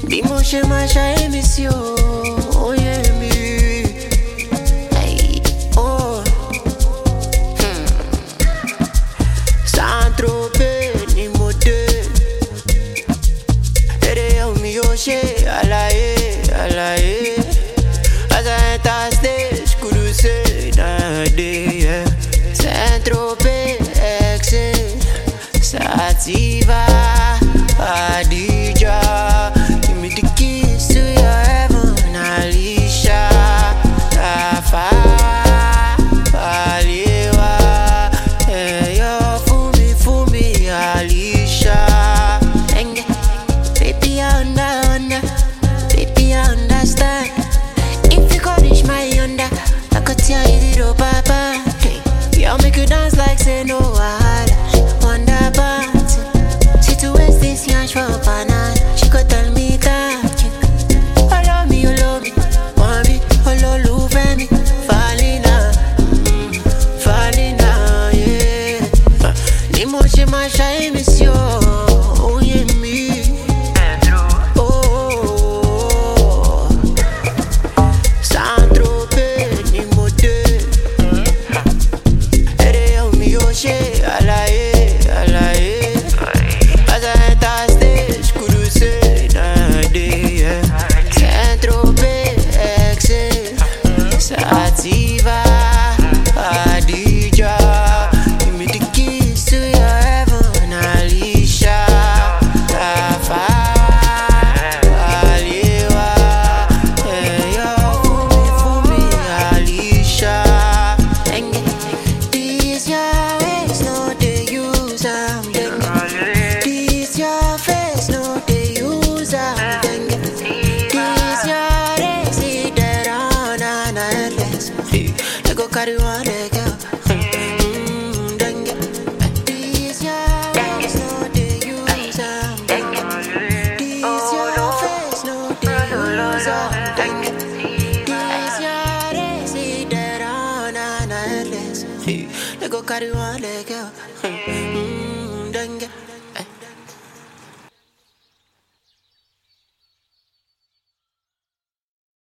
Di mo ṣe máa ṣàyẹ̀mí sí o, ó yé mi. Ay, oh. Saint-Tropez ni mo dé. Ere omi yóò ṣe àlàyé, àlàyé. As I enter stage, kudu say nowadays, yeah. Saint-Tropez, excel, Sativa, Adija. Give me the keys to your heaven, Alicia. Rafa, Aliwa. Hey, yo, Fumi, Alicia. Enge, baby, I baby, I understand. If you could reach my under, I could tell you the dope, papa. I'll make you dance like say no wahala. Wonder about she to waste this yash for a banana. She could tell me that you love me, want me, love me, falling now, yeah. Ni mo ṣe máa ṣàyẹ̀mí sí o, ó yé mi. Oh, Saint-Tropez ni mo dé. Ṣe àlàyé, àlàyé. As I enter stage, kudu say nowadays, yeah. Saint-Tropez, excel, Sativa, Adija. Give me the keys to your heaven, Alicia. Rafa, Aliwa. Hey, yo, Fumi, Alicia. This your ways, no they use am. This your face, no they use am. This your race, see that on and endless. They go carry one leg out. This your ways, no they use am. This your face, no they use am. This your race, see that on and endless. They go carry one.